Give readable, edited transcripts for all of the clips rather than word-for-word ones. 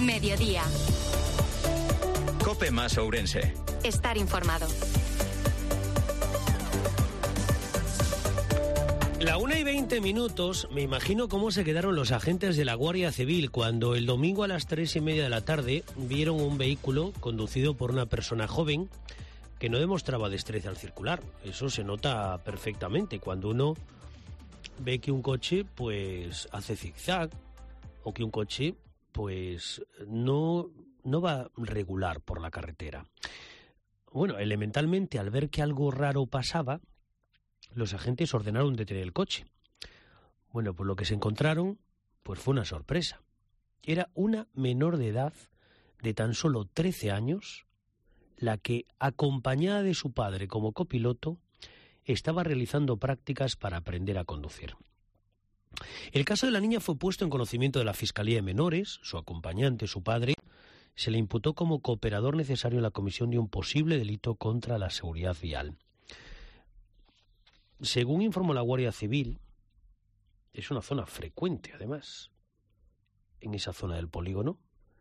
Mediodía. COPE más Ourense. Estar informado. La 1:20, me imagino cómo se quedaron los agentes de la Guardia Civil cuando el domingo a las 3:30 de la tarde vieron un vehículo conducido por una persona joven que no demostraba destreza al circular. Eso se nota perfectamente cuando uno ve que un coche pues hace zigzag o que un coche pues no va regular por la carretera. Bueno, elementalmente, al ver que algo raro pasaba, los agentes ordenaron detener el coche. Bueno, pues lo que se encontraron pues fue una sorpresa. Era una menor de edad de tan solo 13 años la que, acompañada de su padre como copiloto, estaba realizando prácticas para aprender a conducir. El caso de la niña fue puesto en conocimiento de la Fiscalía de Menores. Su acompañante, su padre, se le imputó como cooperador necesario en la comisión de un posible delito contra la seguridad vial. Según informó la Guardia Civil, es una zona frecuente, además. En esa zona del polígono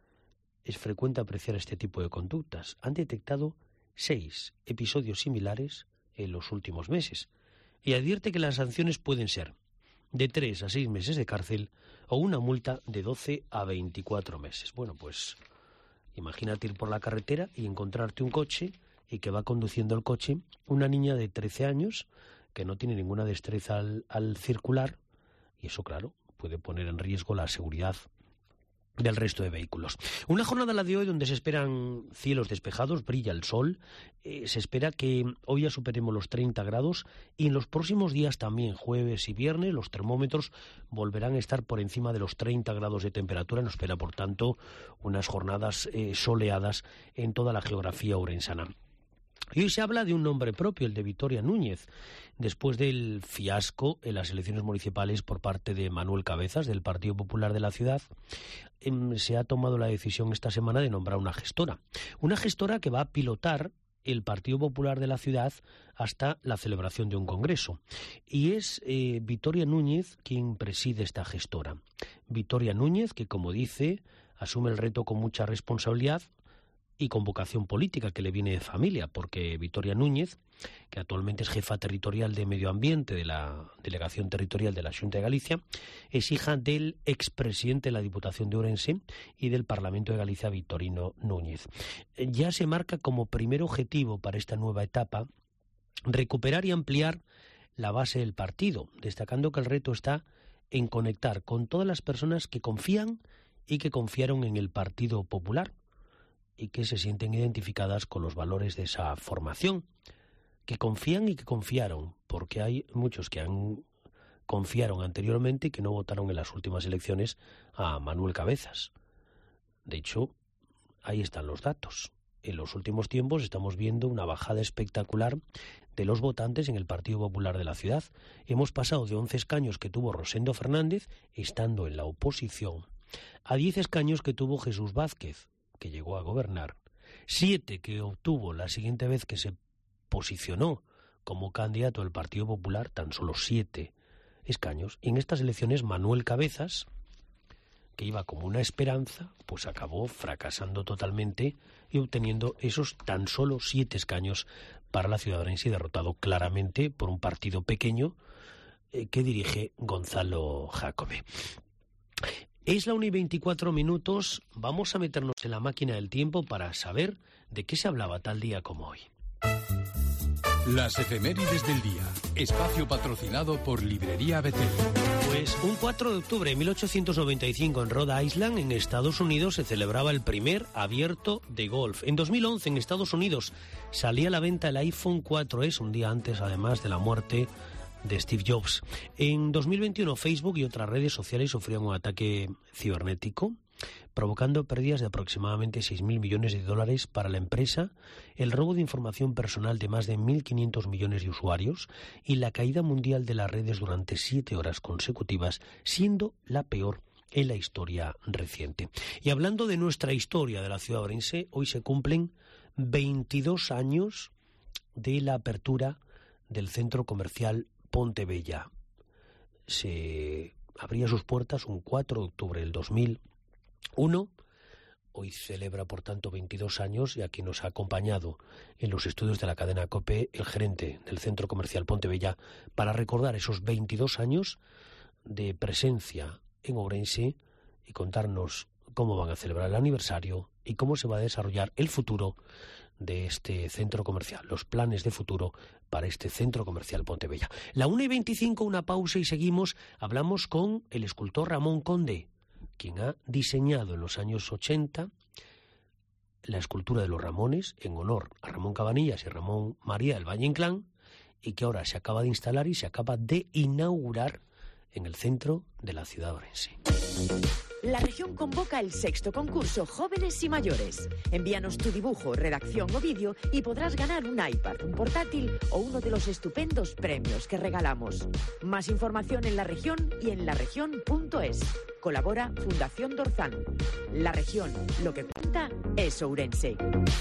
es frecuente apreciar este tipo de conductas. Han detectado 6 episodios similares en los últimos meses y advierte que las sanciones pueden ser de 3 a 6 meses de cárcel o una multa de 12 a 24 meses. Bueno, pues imagínate ir por la carretera y encontrarte un coche y que va conduciendo el coche una niña de 13 años que no tiene ninguna destreza al circular, y eso, claro, puede poner en riesgo la seguridad del resto de vehículos. Una jornada, la de hoy, donde se esperan cielos despejados, brilla el sol, se espera que hoy ya superemos los 30 grados y en los próximos días también, jueves y viernes, los termómetros volverán a estar por encima de los 30 grados de temperatura. Nos espera, por tanto, unas jornadas soleadas en toda la geografía ourensana. Y hoy se habla de un nombre propio, el de Vitoria Núñez, después del fiasco en las elecciones municipales por parte de Manuel Cabezas, del Partido Popular de la ciudad. Se ha tomado la decisión esta semana de nombrar una gestora que va a pilotar el Partido Popular de la ciudad hasta la celebración de un congreso. Y es Vitoria Núñez quien preside esta gestora. Vitoria Núñez, que, como dice, asume el reto con mucha responsabilidad y con vocación política, que le viene de familia, porque Vitoria Núñez, que actualmente es jefa territorial de Medio Ambiente de la Delegación Territorial de la Xunta de Galicia, es hija del expresidente de la Diputación de Ourense y del Parlamento de Galicia, Vitorino Núñez. Ya se marca como primer objetivo para esta nueva etapa recuperar y ampliar la base del partido, destacando que el reto está en conectar con todas las personas que confían y que confiaron en el Partido Popular y que se sienten identificadas con los valores de esa formación, que confían y que confiaron, porque hay muchos que confiaron anteriormente y que no votaron en las últimas elecciones a Manuel Cabezas. De hecho, ahí están los datos. En los últimos tiempos estamos viendo una bajada espectacular de los votantes en el Partido Popular de la ciudad. Hemos pasado de 11 escaños que tuvo Rosendo Fernández, estando en la oposición, a 10 escaños que tuvo Jesús Vázquez, que llegó a gobernar, 7 que obtuvo la siguiente vez que se posicionó como candidato del Partido Popular, tan solo 7 escaños. Y en estas elecciones Manuel Cabezas, que iba como una esperanza, pues acabó fracasando totalmente y obteniendo esos tan solo 7 escaños para la ciudad orense, derrotado claramente por un partido pequeño que dirige Gonzalo Jácome. Es la 1:24, vamos a meternos en la máquina del tiempo para saber de qué se hablaba tal día como hoy. Las efemérides del día, espacio patrocinado por Librería Betel. Pues un 4 de octubre de 1895 en Rhode Island, en Estados Unidos, se celebraba el primer abierto de golf. En 2011 en Estados Unidos salía a la venta el iPhone 4S, un día antes además de la muerte de Steve Jobs. En 2021 Facebook y otras redes sociales sufrieron un ataque cibernético, provocando pérdidas de aproximadamente 6.000 millones de dólares para la empresa, el robo de información personal de más de 1.500 millones de usuarios y la caída mundial de las redes durante 7 horas consecutivas, siendo la peor en la historia reciente. Y hablando de nuestra historia de la ciudad orense, hoy se cumplen 22 años de la apertura del centro comercial Pontebella. Se abría sus puertas un 4 de octubre del 2001, Hoy celebra, por tanto, 22 años y aquí nos ha acompañado en los estudios de la cadena COPE el gerente del Centro Comercial Pontebella para recordar esos 22 años de presencia en Ourense y contarnos cómo van a celebrar el aniversario y cómo se va a desarrollar el futuro de este centro comercial, los planes de futuro para este Centro Comercial Pontebella. La 1:25, una pausa y seguimos. Hablamos con el escultor Ramón Conde, quien ha diseñado en los años 80 la escultura de los Ramones en honor a Ramón Cabanillas y Ramón María del Valle Inclán, y que ahora se acaba de instalar y se acaba de inaugurar en el centro de la ciudad de Ourense. La región convoca el 6º concurso Jóvenes y Mayores. Envíanos tu dibujo, redacción o vídeo y podrás ganar un iPad, un portátil o uno de los estupendos premios que regalamos. Más información en La Región y en laregion.es. Colabora Fundación Dorzán. La Región, lo que cuenta es Ourense.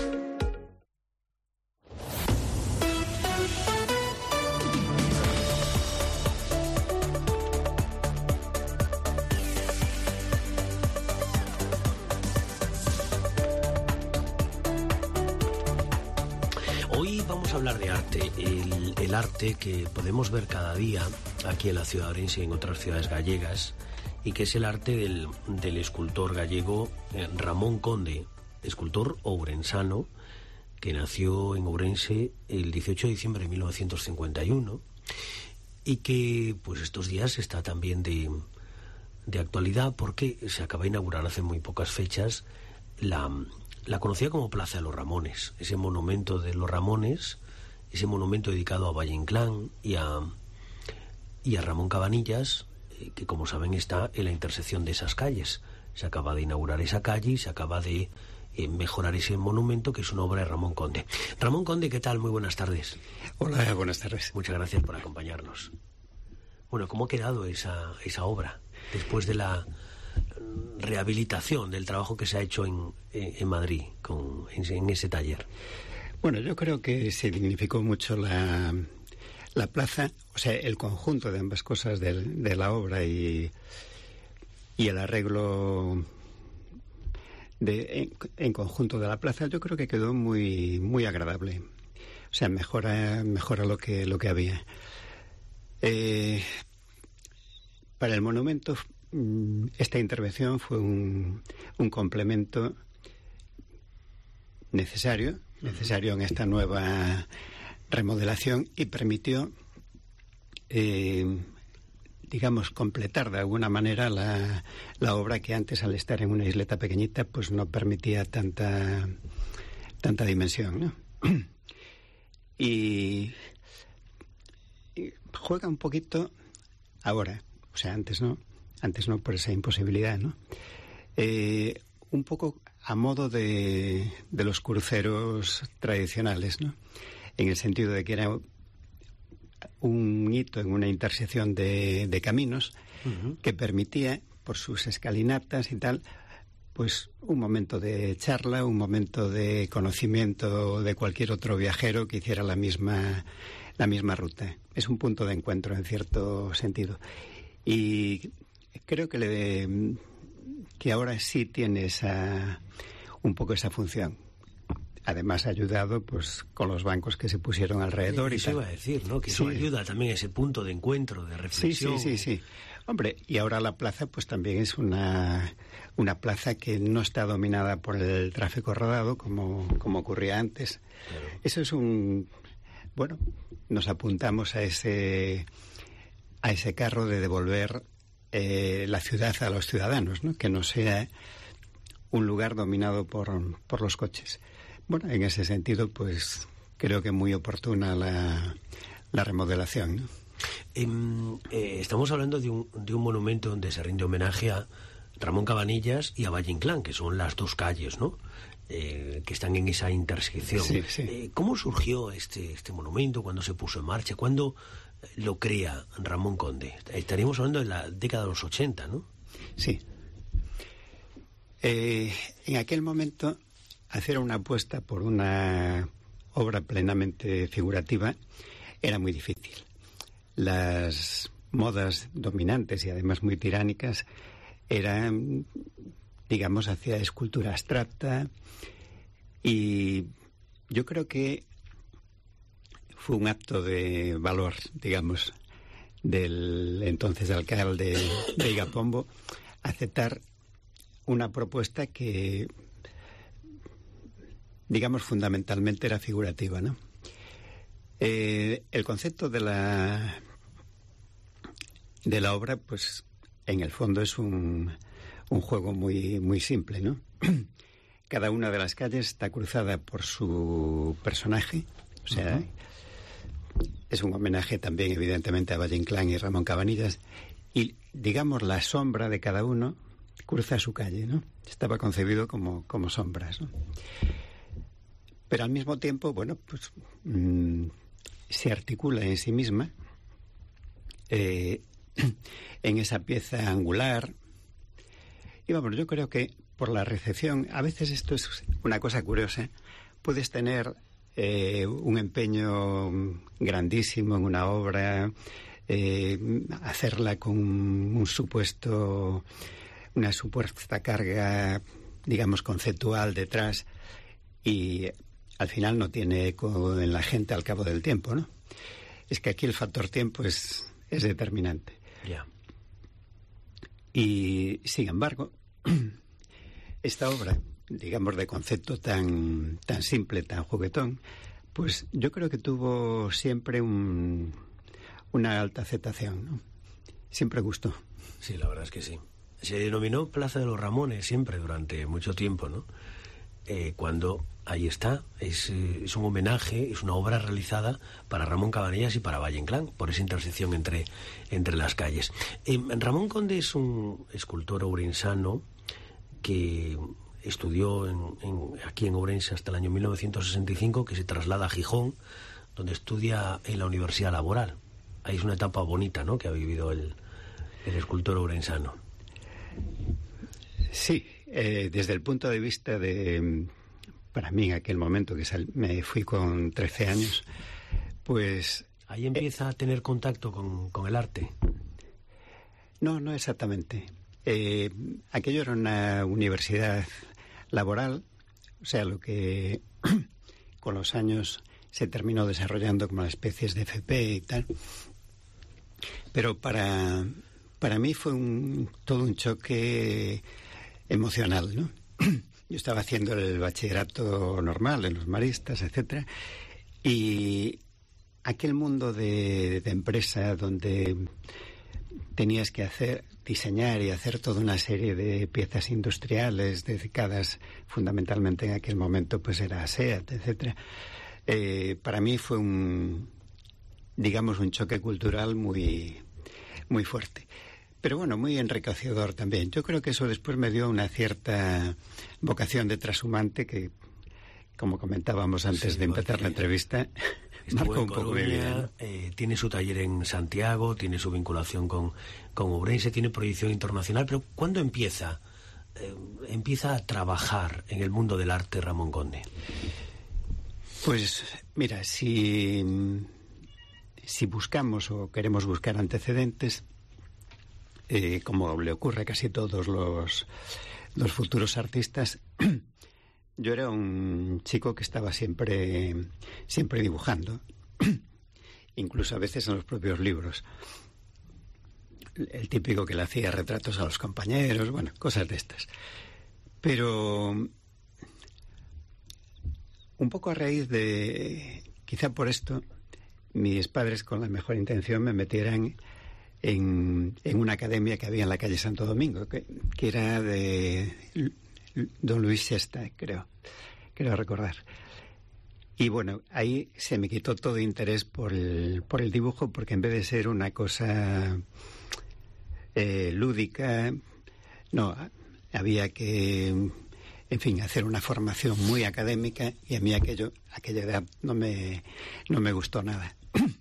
Vamos a hablar de arte, el arte que podemos ver cada día aquí en la ciudad de Ourense y en otras ciudades gallegas, y que es el arte del escultor gallego Ramón Conde, escultor ourensano, que nació en Ourense el 18 de diciembre de 1951 y que pues estos días está también de actualidad porque se acaba de inaugurar hace muy pocas fechas la conocida como Plaza de los Ramones, ese monumento de los Ramones, ese monumento dedicado a Valle Inclán y a Ramón Cabanillas, que como saben está en la intersección de esas calles. Se acaba de inaugurar esa calle y se acaba de mejorar ese monumento, que es una obra de Ramón Conde. Ramón Conde, ¿qué tal? Muy buenas tardes. Hola, buenas tardes. Muchas gracias por acompañarnos. Bueno, ¿cómo ha quedado esa obra después de la rehabilitación del trabajo que se ha hecho en Madrid en ese taller? Bueno, yo creo que se dignificó mucho la plaza, o sea, el conjunto de ambas cosas de la obra y el arreglo en conjunto de la plaza. Yo creo que quedó muy muy agradable. O sea, mejora lo que había. Para el monumento, esta intervención fue un complemento necesario en esta nueva remodelación y permitió, digamos, completar de alguna manera la obra que antes, al estar en una isleta pequeñita, pues no permitía tanta dimensión, ¿no? Y juega un poquito ahora, o sea, antes no por esa imposibilidad, ¿no? Un poco a modo de los cruceros tradicionales, ¿no? En el sentido de que era un hito en una intersección de caminos que permitía, por sus escalinatas y tal, pues un momento de charla, un momento de conocimiento de cualquier otro viajero que hiciera la misma ruta. Es un punto de encuentro en cierto sentido. Y creo que ahora sí tiene un poco esa función. Además ha ayudado pues con los bancos que se pusieron alrededor. Eso iba a decir, ¿no? Que eso ayuda también a ese punto de encuentro, de reflexión. Sí. Hombre, y ahora la plaza pues también es una plaza que no está dominada por el tráfico rodado como ocurría antes. Claro. Eso es bueno, nos apuntamos a ese carro de devolver la ciudad a los ciudadanos, ¿no? Que no sea un lugar dominado por los coches. Bueno, en ese sentido, pues creo que muy oportuna la remodelación, ¿no? Estamos hablando de un monumento donde se rinde homenaje a Ramón Cabanillas y a Valle Inclán, que son las dos calles, ¿no? Que están en esa intersección. Sí. ¿Cómo surgió este monumento? ¿Cuándo se puso en marcha? ¿Cuándo lo crea Ramón Conde? Estaríamos hablando de la década de los 80, ¿no? Sí. En aquel momento, hacer una apuesta por una obra plenamente figurativa era muy difícil. Las modas dominantes y además muy tiránicas eran, digamos, hacia escultura abstracta, y yo creo que fue un acto de valor, digamos, del entonces alcalde de Igapombo, aceptar una propuesta que, digamos, fundamentalmente era figurativa, ¿no? El concepto de la obra, pues, en el fondo es un juego muy, muy simple, ¿no? Cada una de las calles está cruzada por su personaje, o sea, es un homenaje también, evidentemente, a Valle Inclán y Ramón Cabanillas, y, digamos, la sombra de cada uno cruza su calle, ¿no? Estaba concebido como sombras, ¿no? Pero al mismo tiempo, bueno, pues se articula en sí misma en esa pieza angular. Y vamos, yo creo que por la recepción, a veces esto es una cosa curiosa, puedes tener un empeño grandísimo en una obra, hacerla con una supuesta carga, digamos, conceptual detrás, y al final no tiene eco en la gente al cabo del tiempo, ¿no? Es que aquí el factor tiempo es determinante. Yeah. Y, sin embargo, esta obra, digamos, de concepto tan simple, tan juguetón, pues yo creo que tuvo siempre una alta aceptación, ¿no? Siempre gustó. Sí, la verdad es que sí. Se denominó Plaza de los Ramones siempre durante mucho tiempo, ¿no? Cuando ahí está, es un homenaje, es una obra realizada para Ramón Cabanillas y para Valle Inclán, por esa intersección entre las calles. Ramón Conde es un escultor ourensano que estudió aquí en Ourense hasta el año 1965, que se traslada a Gijón, donde estudia en la Universidad Laboral. Ahí es una etapa bonita, ¿no?, que ha vivido el escultor ourensano. Sí, desde el punto de vista de, para mí en aquel momento, que me fui con 13 años, pues... Ahí empieza a tener contacto con el arte. No exactamente. Aquello era una universidad laboral, o sea, lo que con los años se terminó desarrollando como especies de FP y tal. Pero para mí fue todo un choque emocional, ¿no? Yo estaba haciendo el bachillerato normal en los maristas, etcétera, y aquel mundo de empresa donde tenías que diseñar y hacer toda una serie de piezas industriales dedicadas fundamentalmente en aquel momento, pues era SEAT, etcétera. Para mí fue un choque cultural muy, muy fuerte. Pero bueno, muy enriquecedor también. Yo creo que eso después me dio una cierta vocación de trashumante que, como comentábamos antes de empezar la entrevista, marcó un poco mi vida, ¿no? Tiene su taller en Santiago, tiene su vinculación con Ourense, tiene proyección internacional, pero ¿cuándo empieza a trabajar en el mundo del arte Ramón Conde? Pues mira, si buscamos o queremos buscar antecedentes, como le ocurre a casi todos los futuros artistas, yo era un chico que estaba siempre dibujando, incluso a veces en los propios libros. El típico que le hacía retratos a los compañeros, bueno, cosas de estas. Pero un poco a raíz de, quizá por esto, mis padres con la mejor intención me metieran en una academia que había en la calle Santo Domingo, que era de Don Luis Sesta, creo recordar. Y bueno, ahí se me quitó todo interés por el dibujo, porque en vez de ser una cosa lúdica, no, había que, en fin, hacer una formación muy académica, y a mí aquella edad no me gustó nada.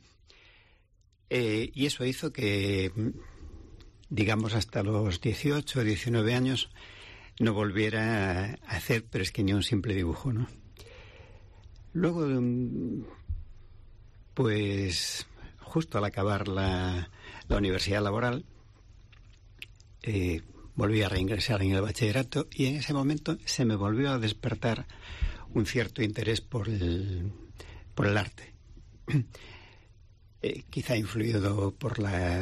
Y eso hizo que, digamos, hasta los 18 o 19 años no volviera a hacer, pero es que ni un simple dibujo, ¿no? Luego, pues, justo al acabar la universidad laboral, volví a reingresar en el bachillerato y en ese momento se me volvió a despertar un cierto interés por el arte. Quizá influido por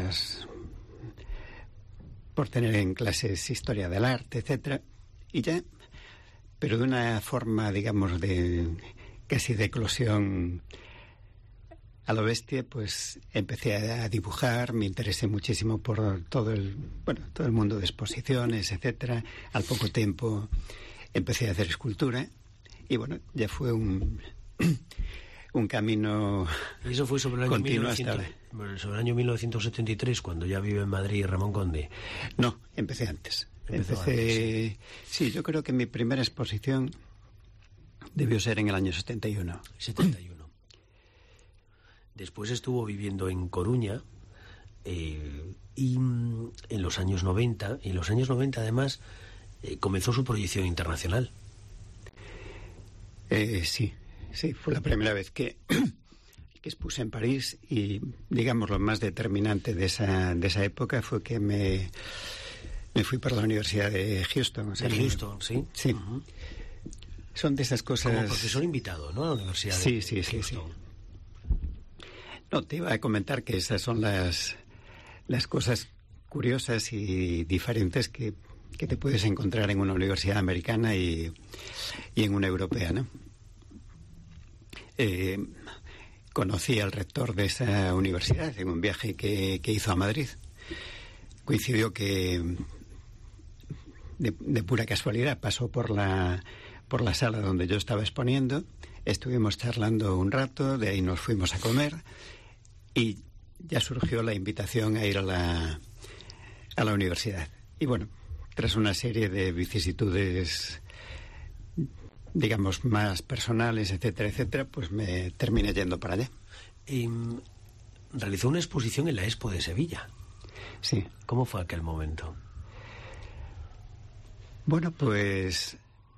tener en clases historia del arte, etcétera, y ya, pero de una forma, digamos, casi de eclosión a lo bestia, pues empecé a dibujar, me interesé muchísimo por todo el mundo de exposiciones, etcétera. Al poco tiempo empecé a hacer escultura y bueno, ya fue un camino. Y eso fue sobre el año sobre el año 1973, cuando ya vive en Madrid Ramón Conde. No, empecé antes. Sí, yo creo que mi primera exposición debió ser en el año 71. 71. Después estuvo viviendo en Coruña y en los años 90. Y en los años 90, además, comenzó su proyección internacional. Sí, fue la primera vez que expuse en París y, digamos, lo más determinante de esa época fue que me fui para la Universidad de Houston. De Houston, sí. Sí. Uh-huh. Son de esas cosas. Como profesor invitado, ¿no? A la Universidad de Houston. Sí. No, te iba a comentar que esas son las cosas curiosas y diferentes que te puedes encontrar en una universidad americana y en una europea, ¿no? Conocí al rector de esa universidad en un viaje que hizo a Madrid. Coincidió que de pura casualidad pasó por la sala donde yo estaba exponiendo, estuvimos charlando un rato, de ahí nos fuimos a comer y ya surgió la invitación a ir a la universidad. Y bueno, tras una serie de vicisitudes, digamos, más personales, etcétera, pues me terminé yendo para allá. Realizó una exposición en la Expo de Sevilla. Sí. ¿Cómo fue aquel momento? Bueno, pues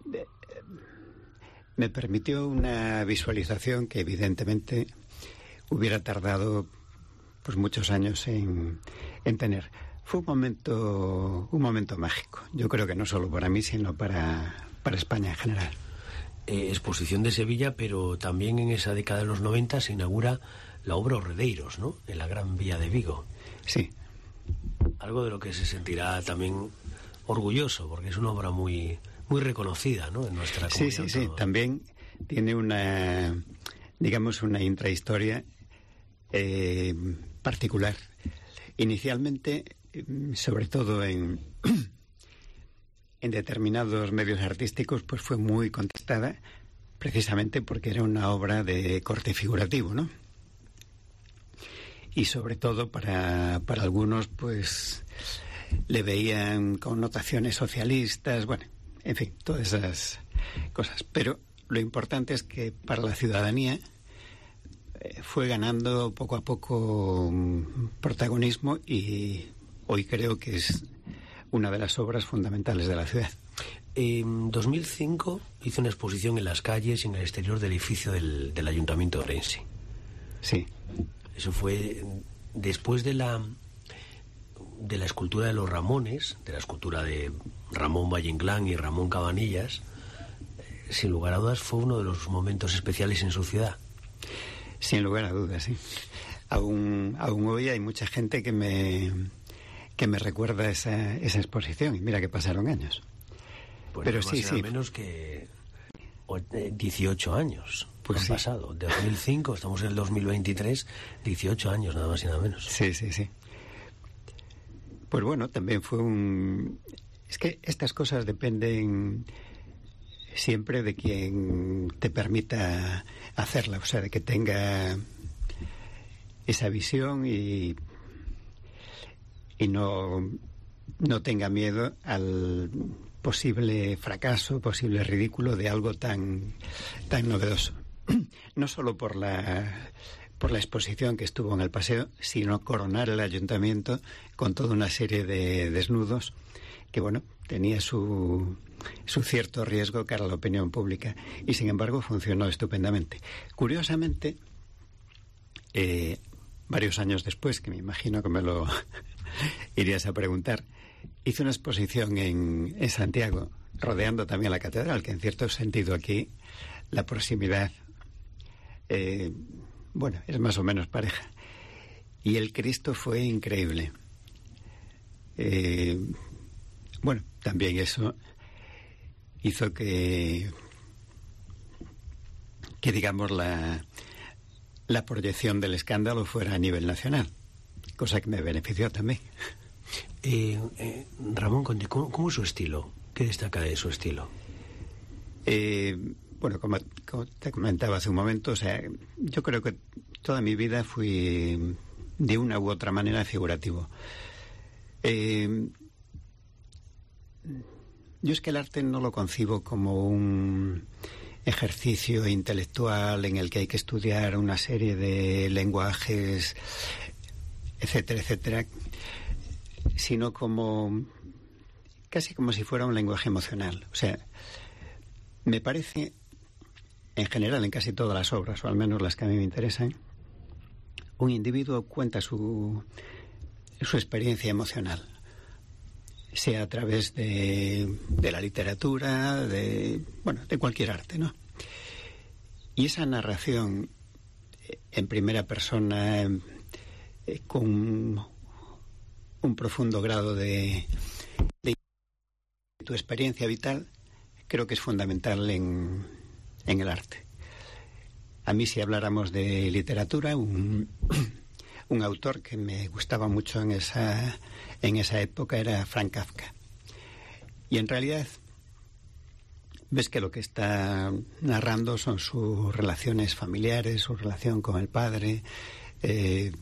me permitió una visualización que evidentemente hubiera tardado pues muchos años en tener. Fue un momento mágico. Yo creo que no solo para mí, sino para España en general. Exposición de Sevilla, pero también en esa década de los 90 se inaugura la obra Horredeiros, ¿no? En la Gran Vía de Vigo. Sí. Algo de lo que se sentirá también orgulloso, porque es una obra muy reconocida, ¿no? En nuestra comunidad. Sí. También tiene una intrahistoria particular. Inicialmente, sobre todo en determinados medios artísticos, pues fue muy contestada, precisamente porque era una obra de corte figurativo, ¿no? Y sobre todo para algunos, pues le veían connotaciones socialistas, bueno, en fin, todas esas cosas. Pero lo importante es que para la ciudadanía fue ganando poco a poco protagonismo y hoy creo que es una de las obras fundamentales de la ciudad. En 2005 hizo una exposición en las calles y en el exterior del edificio del Ayuntamiento de Orense. Sí. Eso fue después de la escultura de los Ramones, de la escultura de Ramón Valle Inclán y Ramón Cabanillas. Sin lugar a dudas fue uno de los momentos especiales en su ciudad. Sin lugar a dudas, sí. Aún hoy hay mucha gente que me recuerda esa exposición, y mira que pasaron años. Pues pero no sí. menos que 18 años pues han pasado. De 2005, estamos en el 2023, 18 años, nada más y nada menos. Sí. Pues bueno, también fue Es que estas cosas dependen siempre de quien te permita hacerla, o sea, de que tenga esa visión y no tenga miedo al posible fracaso, posible ridículo de algo tan novedoso. No solo por la exposición que estuvo en el paseo, sino coronar el ayuntamiento con toda una serie de desnudos que, bueno, tenía su cierto riesgo cara a la opinión pública y, sin embargo, funcionó estupendamente. Curiosamente, varios años después, que me imagino que me lo irías a preguntar, hice una exposición en Santiago, rodeando también la catedral, que en cierto sentido aquí la proximidad, es más o menos pareja. Y el Cristo fue increíble. También eso hizo que digamos, la proyección del escándalo fuera a nivel nacional, cosa que me benefició también. Ramón Conde, ¿cómo es su estilo? ¿Qué destaca de su estilo? Como te comentaba hace un momento, yo creo que toda mi vida fui de una u otra manera figurativo. Yo es que el arte no lo concibo como un ejercicio intelectual en el que hay que estudiar una serie de lenguajes, etcétera, etcétera, sino casi como si fuera un lenguaje emocional. O sea, me parece, en general, en casi todas las obras, o al menos las que a mí me interesan, un individuo cuenta su experiencia emocional, sea a través de la literatura, de cualquier arte, ¿no? Y esa narración en primera persona, con un profundo grado de tu experiencia vital, creo que es fundamental en el arte. A mí, si habláramos de literatura, un autor que me gustaba mucho en esa época era Frank Kafka. Y en realidad ves que lo que está narrando son sus relaciones familiares, su relación con el padre, en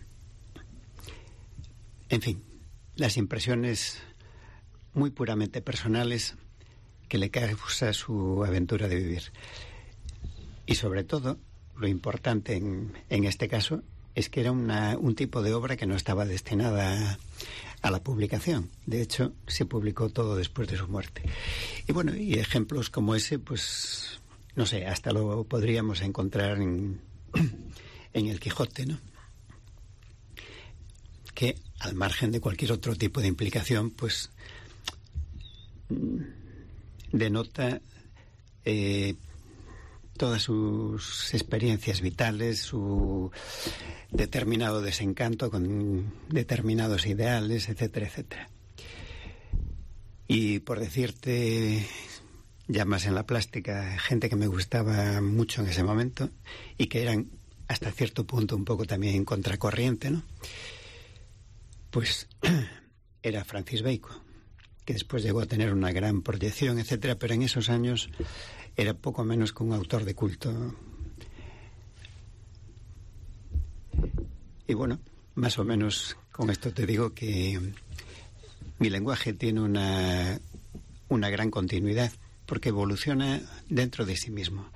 fin, las impresiones muy puramente personales que le causa su aventura de vivir. Y sobre todo, lo importante en este caso es que era un tipo de obra que no estaba destinada a la publicación. De hecho, se publicó todo después de su muerte. Y ejemplos como ese, pues, no sé, hasta lo podríamos encontrar en el Quijote, ¿no? Que, al margen de cualquier otro tipo de implicación, pues, denota todas sus experiencias vitales, su determinado desencanto con determinados ideales, etcétera, etcétera. Y por decirte, ya más en la plástica, gente que me gustaba mucho en ese momento y que eran hasta cierto punto un poco también contracorriente, ¿no? Pues era Francis Bacon, que después llegó a tener una gran proyección, etcétera, pero en esos años era poco menos que un autor de culto. Y más o menos con esto te digo que mi lenguaje tiene una gran continuidad, porque evoluciona dentro de sí mismo.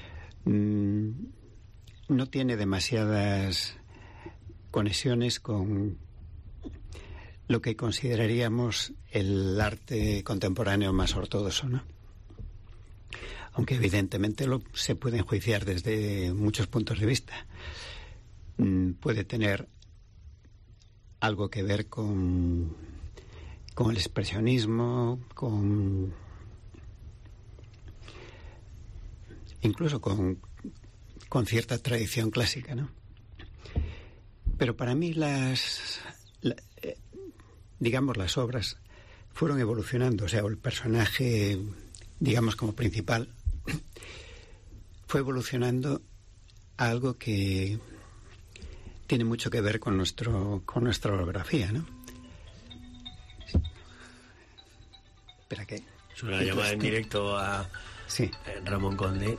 No tiene demasiadas conexiones con lo que consideraríamos el arte contemporáneo más ortodoxo, ¿no? Aunque evidentemente se puede enjuiciar desde muchos puntos de vista. Puede tener algo que ver con el expresionismo, incluso con cierta tradición clásica, ¿no? Pero para mí las obras fueron evolucionando, o sea, el personaje, digamos, como principal, fue evolucionando a algo que tiene mucho que ver con nuestra orografía, ¿no? Espera, ¿qué? Es una llamada en directo a sí. Ramón Conde.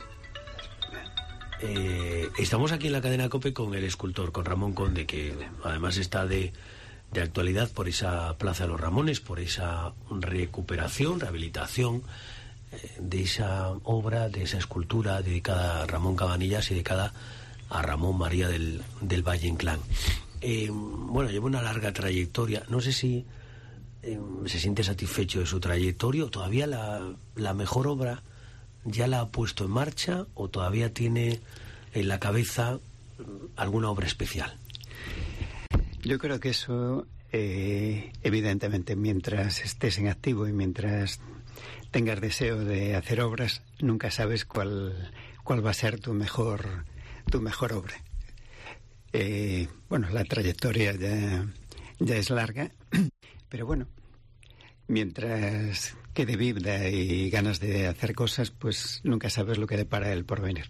Estamos aquí en la cadena COPE con el escultor, con Ramón Conde, que además está de actualidad por esa Plaza de los Ramones, por esa recuperación, rehabilitación de esa obra, de esa escultura dedicada a Ramón Cabanillas y dedicada a Ramón María del Valle Inclán. Lleva una larga trayectoria. No sé si se siente satisfecho de su trayectoria, o todavía la mejor obra ya la ha puesto en marcha, o todavía tiene en la cabeza alguna obra especial. Yo creo que eso evidentemente, mientras estés en activo y mientras tengas deseo de hacer obras, nunca sabes cuál va a ser tu mejor obra. Bueno, la trayectoria ya es larga, pero bueno, mientras quede vida y ganas de hacer cosas, pues nunca sabes lo que depara el porvenir.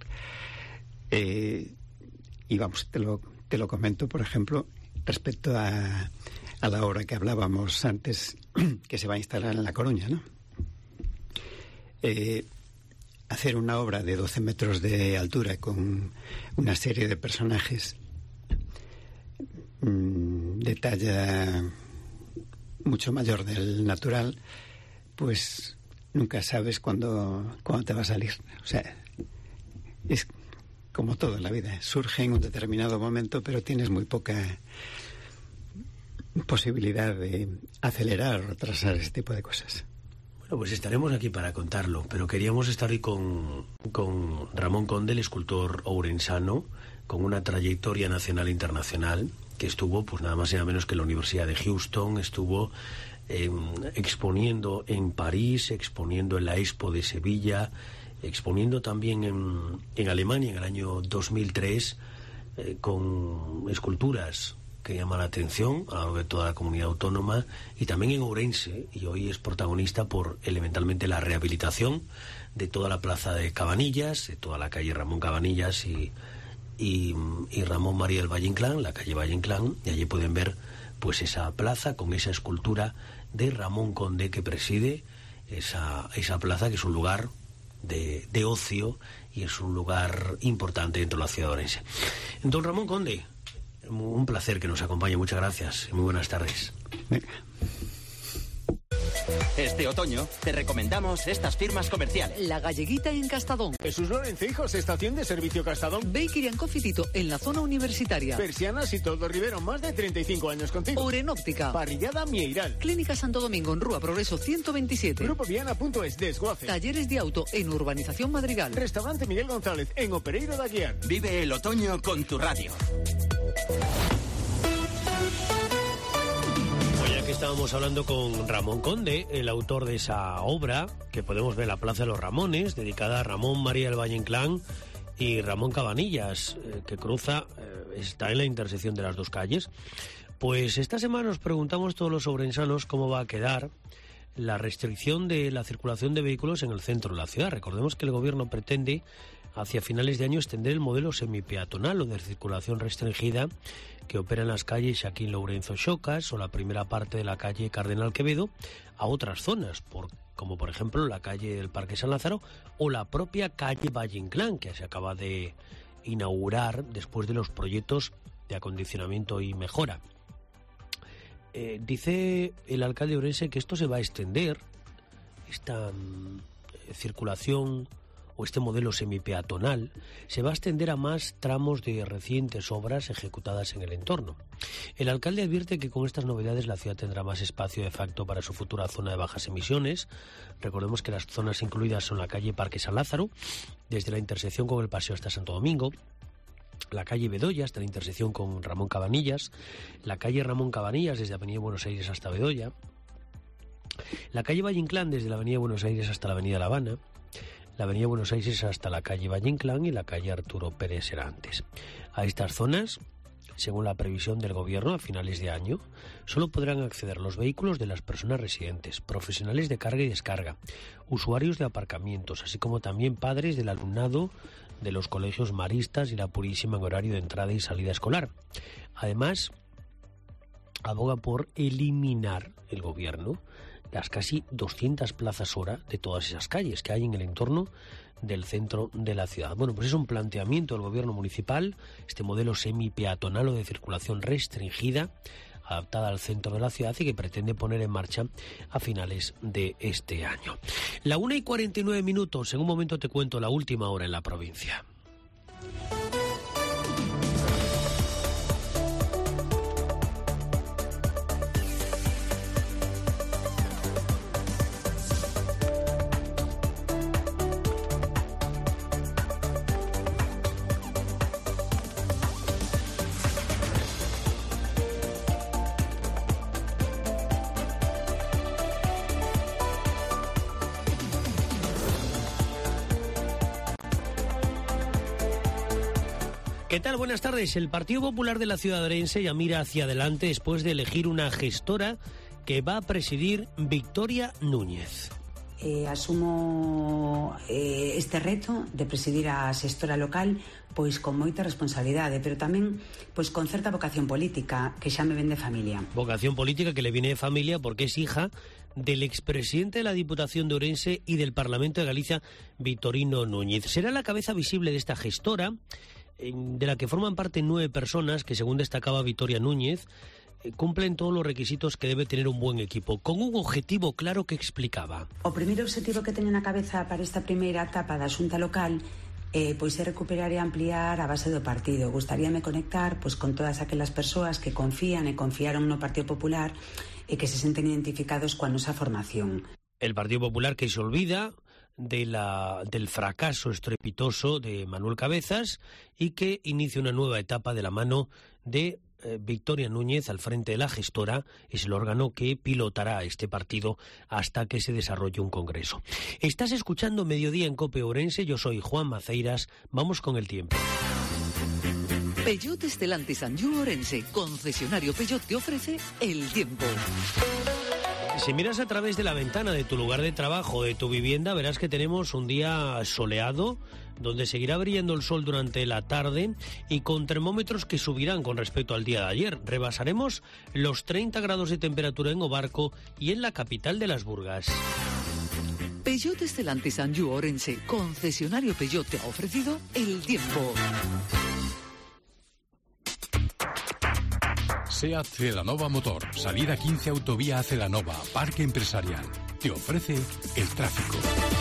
Y vamos, te lo comento, por ejemplo, respecto a la obra que hablábamos antes, que se va a instalar en La Coruña, ¿no? Hacer una obra de 12 metros de altura con una serie de personajes de talla mucho mayor del natural, pues nunca sabes cuándo te va a salir. O sea, es como todo en la vida, surge en un determinado momento, pero tienes muy poca posibilidad de acelerar o retrasar ese tipo de cosas. Bueno, pues estaremos aquí para contarlo, pero queríamos estar hoy con Ramón Conde, el escultor ourensano, con una trayectoria nacional e internacional, que estuvo, pues nada más y nada menos que en la Universidad de Houston, estuvo exponiendo en París, exponiendo en la Expo de Sevilla, exponiendo también en Alemania en el año 2003, con esculturas que llaman la atención a lo largo de toda la comunidad autónoma, y también en Ourense, y hoy es protagonista por elementalmente la rehabilitación de toda la plaza de Cabanillas, de toda la calle Ramón Cabanillas y Ramón María del Valle Inclán, la calle Valle Inclán, y allí pueden ver pues esa plaza con esa escultura de Ramón Conde que preside esa plaza, que es un lugar de ocio y es un lugar importante dentro de la ciudad de Ourense. Don Ramón Conde, un placer que nos acompañe, muchas gracias y muy buenas tardes. Venga. Este otoño te recomendamos estas firmas comerciales. La Galleguita en Castadón. Jesús Lorencejos, estación de servicio Castadón. Bakery and Coffee Tito en la zona universitaria. Persianas y Todo Rivero, más de 35 años contigo. Orenóptica. Parrillada Mieiral. Clínica Santo Domingo en Rúa Progreso 127. Grupo Viana.es, Desguace. Talleres de auto en Urbanización Madrigal. Restaurante Miguel González en Opereiro da Guiar. Vive el otoño con tu radio. Que estábamos hablando con Ramón Conde, el autor de esa obra que podemos ver en la Plaza de los Ramones, dedicada a Ramón María del Valle Inclán y Ramón Cabanillas, que está en la intersección de las dos calles. Pues esta semana nos preguntamos todos los ourensanos cómo va a quedar la restricción de la circulación de vehículos en el centro de la ciudad. Recordemos que el gobierno pretende hacia finales de año extender el modelo semipeatonal o de circulación restringida que opera en las calles Joaquín Lourenço Xocas o la primera parte de la calle Cardenal Quevedo a otras zonas, como por ejemplo la calle del Parque San Lázaro o la propia calle Valle Inclán, que se acaba de inaugurar después de los proyectos de acondicionamiento y mejora. Dice el alcalde de Ourense que esto se va a extender, esta circulación o este modelo semipeatonal se va a extender a más tramos de recientes obras ejecutadas en el entorno. El alcalde advierte que con estas novedades la ciudad tendrá más espacio de facto para su futura zona de bajas emisiones. Recordemos que las zonas incluidas son la calle Parque San Lázaro, desde la intersección con el Paseo hasta Santo Domingo, la calle Bedoya hasta la intersección con Ramón Cabanillas, la calle Ramón Cabanillas desde Avenida Buenos Aires hasta Bedoya, la calle Valle Inclán desde la Avenida Buenos Aires hasta la Avenida La Habana, la Avenida Buenos Aires hasta la calle Valle Inclán y la calle Arturo Pérez Serantes. A estas zonas, según la previsión del gobierno, a finales de año, solo podrán acceder los vehículos de las personas residentes, profesionales de carga y descarga, usuarios de aparcamientos, así como también padres del alumnado de los colegios maristas y la Purísima en horario de entrada y salida escolar. Además, aboga por eliminar el gobierno las casi 200 plazas hora de todas esas calles que hay en el entorno del centro de la ciudad. Bueno, pues es un planteamiento del gobierno municipal, este modelo semipeatonal o de circulación restringida, adaptada al centro de la ciudad y que pretende poner en marcha a finales de este año. La 1:49, en un momento te cuento la última hora en la provincia. ¿Qué tal? Buenas tardes. El Partido Popular de la Ciudad de Orense ya mira hacia adelante después de elegir una gestora que va a presidir Victoria Núñez. Asumo este reto de presidir a xestora local pois con moita responsabilidade, pero tamén pois con certa vocación política que xa me ven de familia. Vocación política que le viene de familia porque es hija del expresidente de la Diputación de Ourense y del Parlamento de Galicia, Victorino Núñez. Será la cabeza visible de esta gestora, de la que forman parte 9 personas que, según destacaba Victoria Núñez, cumplen todos los requisitos que debe tener un buen equipo, con un objetivo claro que explicaba. O primeiro objetivo que teño na cabeza para esta primeira etapa da Xunta Local pois é recuperar e ampliar a base do partido. Gustaríame conectar pois con todas aquelas persoas que confían e confiaron no Partido Popular e que se senten identificados coa nosa formación. El Partido Popular que se olvida del fracaso estrepitoso de Manuel Cabezas y que inicia una nueva etapa de la mano de Victoria Núñez al frente de la gestora. Es el órgano que pilotará este partido hasta que se desarrolle un congreso. Estás escuchando Mediodía en COPE Ourense, yo soy Juan Maceiras, vamos con el tiempo. Peugeot Stellantis Anjou Ourense, concesionario Peugeot, te ofrece el tiempo. Si miras a través de la ventana de tu lugar de trabajo, de tu vivienda, verás que tenemos un día soleado, donde seguirá brillando el sol durante la tarde y con termómetros que subirán con respecto al día de ayer. Rebasaremos los 30 grados de temperatura en Obarco y en la capital de las Burgas. Peugeot Stellantis Anjou Ourense, concesionario Peugeot, te ha ofrecido el tiempo. SEAT Celanova Motor, salida 15 Autovía a Celanova, Parque Empresarial. Te ofrece el tráfico.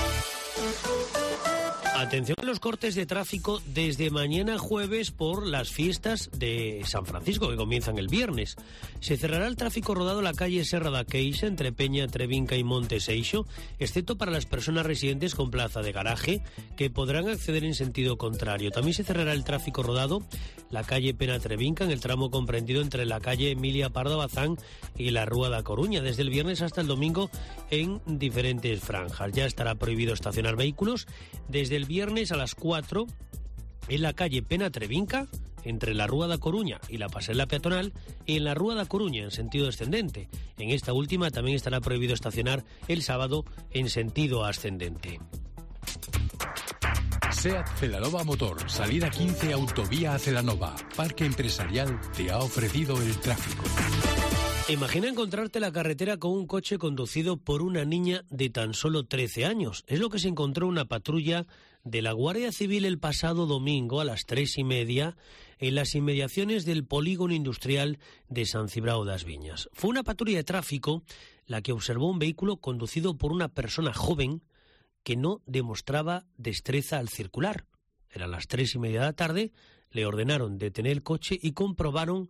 Atención a los cortes de tráfico desde mañana jueves por las fiestas de San Francisco, que comienzan el viernes. Se cerrará el tráfico rodado en la calle Serra da Queixa, entre Peña, Trevinca y Monte Seixo, excepto para las personas residentes con plaza de garaje, que podrán acceder en sentido contrario. También se cerrará el tráfico rodado la calle Pena Trevinca, en el tramo comprendido entre la calle Emilia Pardo Bazán y la Rúa da Coruña, desde el viernes hasta el domingo en diferentes franjas. Ya estará prohibido estacionar vehículos desde el viernes a las 4 en la calle Pena Trevinca, entre la Rúa da Coruña y la pasarela peatonal, y en la Rúa da Coruña en sentido descendente. En esta última también estará prohibido estacionar el sábado en sentido ascendente. SEAT Celanova Motor, salida 15 Autovía a Celanova, Parque Empresarial, te ha ofrecido el tráfico. Imagina encontrarte en la carretera con un coche conducido por una niña de tan solo 13 años. Es lo que se encontró una patrulla de la Guardia Civil el pasado domingo a las 3:30 en las inmediaciones del polígono industrial de San Cibrao das Viñas. Fue una patrulla de tráfico la que observó un vehículo conducido por una persona joven que no demostraba destreza al circular. Eran las 3:30 de la tarde, le ordenaron detener el coche y comprobaron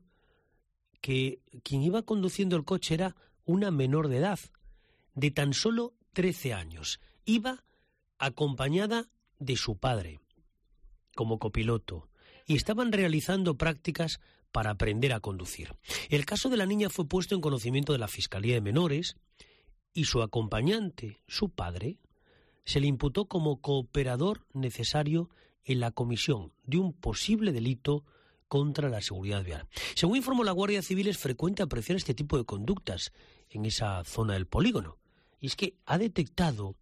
que quien iba conduciendo el coche era una menor de edad, de tan solo 13 años. Iba acompañada de su padre, como copiloto, y estaban realizando prácticas para aprender a conducir. El caso de la niña fue puesto en conocimiento de la Fiscalía de Menores y su acompañante, su padre, se le imputó como cooperador necesario en la comisión de un posible delito contra la seguridad vial. Según informó la Guardia Civil, es frecuente apreciar este tipo de conductas en esa zona del polígono. Y es que ha detectado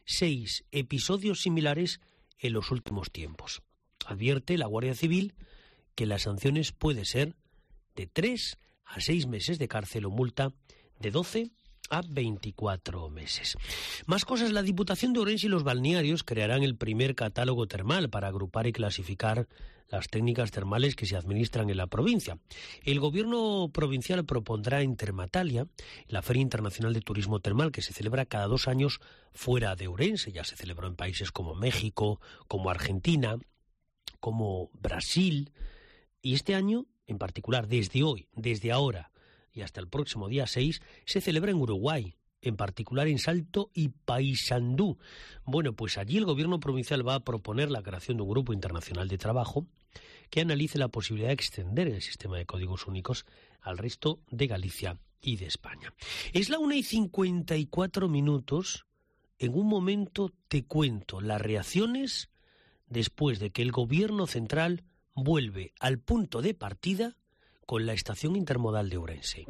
6 episodios similares en los últimos tiempos. Advierte la Guardia Civil que las sanciones pueden ser de 3 a 6 meses de cárcel o multa de 12 a 24 meses. Más cosas. La Diputación de Ourense y los balnearios crearán el primer catálogo termal para agrupar y clasificar las técnicas termales que se administran en la provincia. El gobierno provincial propondrá en Termatalia la Feria Internacional de Turismo Termal, que se celebra cada 2 años fuera de Ourense. Ya se celebró en países como México, como Argentina, como Brasil. Y este año, en particular, desde ahora y hasta el próximo día 6, se celebra en Uruguay, en particular en Salto y Paysandú. Bueno, pues allí el gobierno provincial va a proponer la creación de un grupo internacional de trabajo que analice la posibilidad de extender el sistema de códigos únicos al resto de Galicia y de España. Es la 1:54. En un momento te cuento las reacciones después de que el gobierno central vuelve al punto de partida con la estación intermodal de Ourense.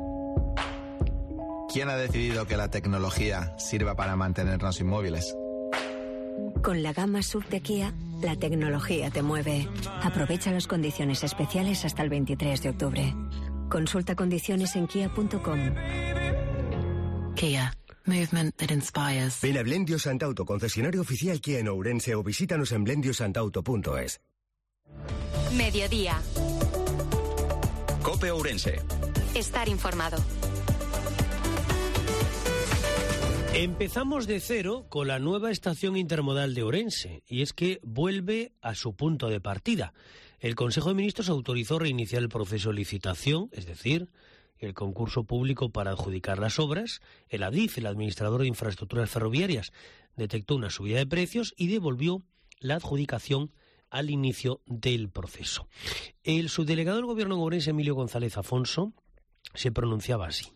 ¿Quién ha decidido que la tecnología sirva para mantenernos inmóviles? Con la gama SUV de Kia, la tecnología te mueve. Aprovecha las condiciones especiales hasta el 23 de octubre. Consulta condiciones en kia.com. Kia. Movement that inspires. Ven a Blendio Santauto, concesionario oficial Kia en Ourense, o visítanos en blendiosantauto.es. Mediodía. COPE Ourense. Estar informado. Empezamos de cero con la nueva estación intermodal de Ourense, y es que vuelve a su punto de partida. El Consejo de Ministros autorizó reiniciar el proceso de licitación, es decir, el concurso público para adjudicar las obras. El ADIF, el Administrador de Infraestructuras Ferroviarias, detectó una subida de precios y devolvió la adjudicación al inicio del proceso. El subdelegado del Gobierno en Ourense, Emilio González Afonso, se pronunciaba así.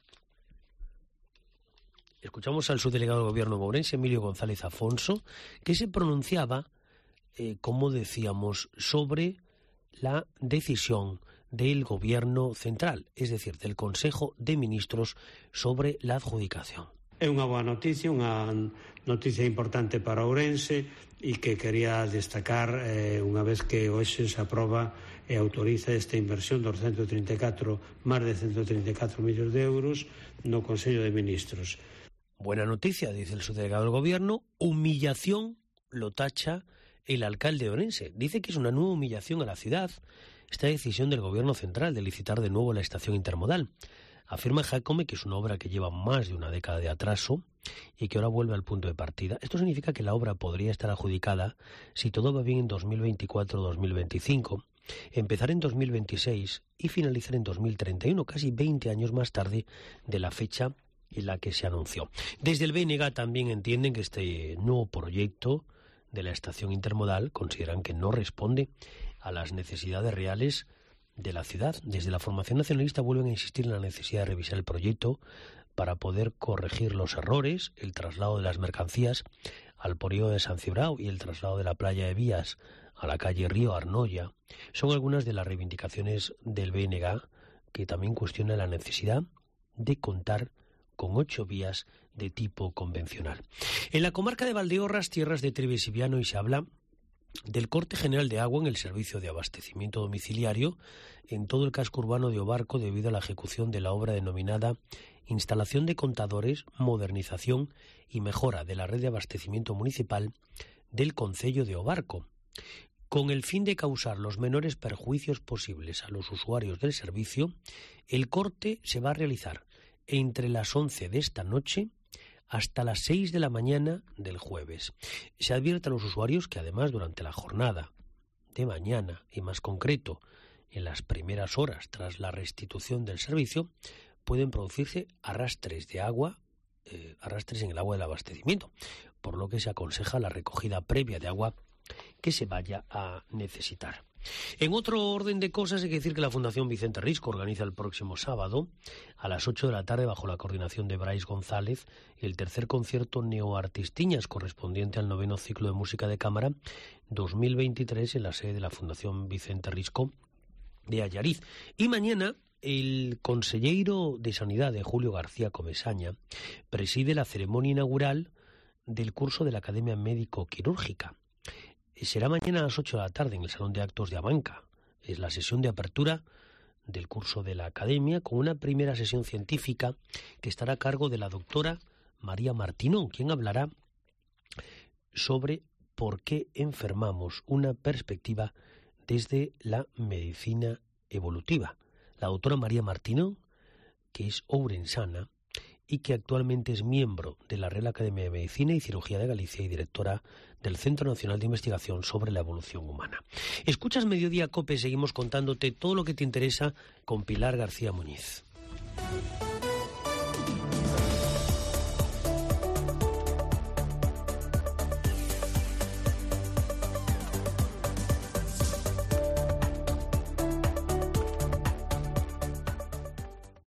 Escuchamos al subdelegado del Gobierno en Ourense, Emilio González Afonso, que se pronunciaba, como decíamos, sobre la decisión del Gobierno central, es decir, del Consejo de Ministros sobre la adjudicación. É unha boa noticia importante para Ourense e que quería destacar unha vez que hoxe se aproba e autoriza esta inversión de máis de 134 millóns de euros no Consello de Ministros. Buena noticia, dice el subdelegado del Gobierno. Humillación lo tacha el alcalde de Ourense. Dice que es una nueva humillación a la ciudad esta decisión del Gobierno central de licitar de nuevo la estación intermodal. Afirma Jacome que es una obra que lleva más de una década de atraso y que ahora vuelve al punto de partida. Esto significa que la obra podría estar adjudicada, si todo va bien, en 2024 o 2025, empezar en 2026 y finalizar en 2031, casi 20 años más tarde de la fecha en la que se anunció. Desde el BNG también entienden que este nuevo proyecto de la estación intermodal consideran que no responde a las necesidades reales de la ciudad. Desde la formación nacionalista vuelven a insistir en la necesidad de revisar el proyecto para poder corregir los errores, el traslado de las mercancías al polígono de San Cibrao y el traslado de la playa de Vías a la calle Río Arnoya. Son algunas de las reivindicaciones del BNG, que también cuestiona la necesidad de contar con 8 vías de tipo convencional. En la comarca de Valdeorras, tierras de Trives y Viano, y se habla del corte general de agua en el servicio de abastecimiento domiciliario en todo el casco urbano de Obarco debido a la ejecución de la obra denominada Instalación de Contadores, Modernización y Mejora de la Red de Abastecimiento Municipal del concello de Obarco, con el fin de causar los menores perjuicios posibles a los usuarios del servicio. El corte se va a realizar entre las 11 de esta noche hasta las 6 de la mañana del jueves. Se advierte a los usuarios que además durante la jornada de mañana, y más concreto en las primeras horas tras la restitución del servicio, pueden producirse arrastres de agua, arrastres en el agua del abastecimiento, por lo que se aconseja la recogida previa de agua que se vaya a necesitar. En otro orden de cosas, hay que decir que la Fundación Vicente Risco organiza el próximo sábado a las 8 de la tarde, bajo la coordinación de Brais González, el tercer concierto Neoartistiñas correspondiente al 9º ciclo de música de cámara 2023 en la sede de la Fundación Vicente Risco de Allariz. Y mañana el conselleiro de Sanidade, Julio García Comesaña, preside la ceremonia inaugural del curso de la Academia Médico-Quirúrgica. Será mañana a las 8 de la tarde en el Salón de Actos de Abanca. Es la sesión de apertura del curso de la Academia, con una primera sesión científica que estará a cargo de la doctora María Martinón, quien hablará sobre por qué enfermamos, una perspectiva desde la medicina evolutiva. La doctora María Martinón, que es ourensana y que actualmente es miembro de la Real Academia de Medicina y Cirugía de Galicia y directora del Centro Nacional de Investigación sobre la Evolución Humana. Escuchas Mediodía COPE, seguimos contándote todo lo que te interesa con Pilar García Muñiz.